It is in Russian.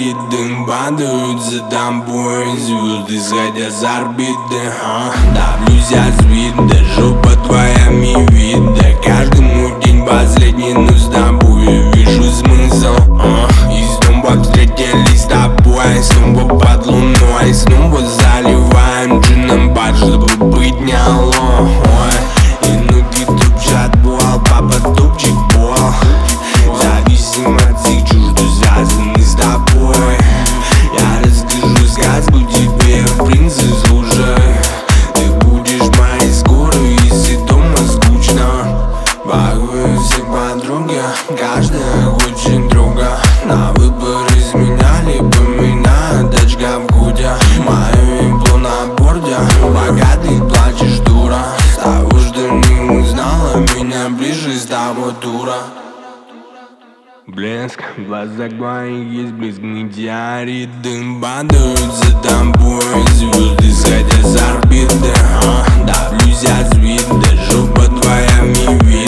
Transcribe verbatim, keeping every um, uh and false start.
метеорит, дым падают за тобой, звезды сходят с орбиты, а? Давлюсь я с вида, жопа твоя ми вида. Каждому день последний, но с тобой я вижу смысл, а? И снова встретились с тобой, снова под луной, снова заливаем джином бар, чтобы быть не алло. Ой, и ноги тупчат бол, папа тупчик бол. Зависим от всех чуждо связаны с тобой. Я расскажу сказку тебе, в принципе, слушай. Ты будешь моей скорой, если дома скучно. Багую все подруги, каждая хочет друга. На выбор из меня, либо меня, дочка в гуде. Мое импло на борде, пока ты плачешь, дура. С того, что не узнала меня, ближе с того дура. Блеск в глазах твоих есть блеск, метеорит, дым падают за тобой, звезды сходят с орбиты, а? Давлюсь я с вида, жопа твоя ми вида.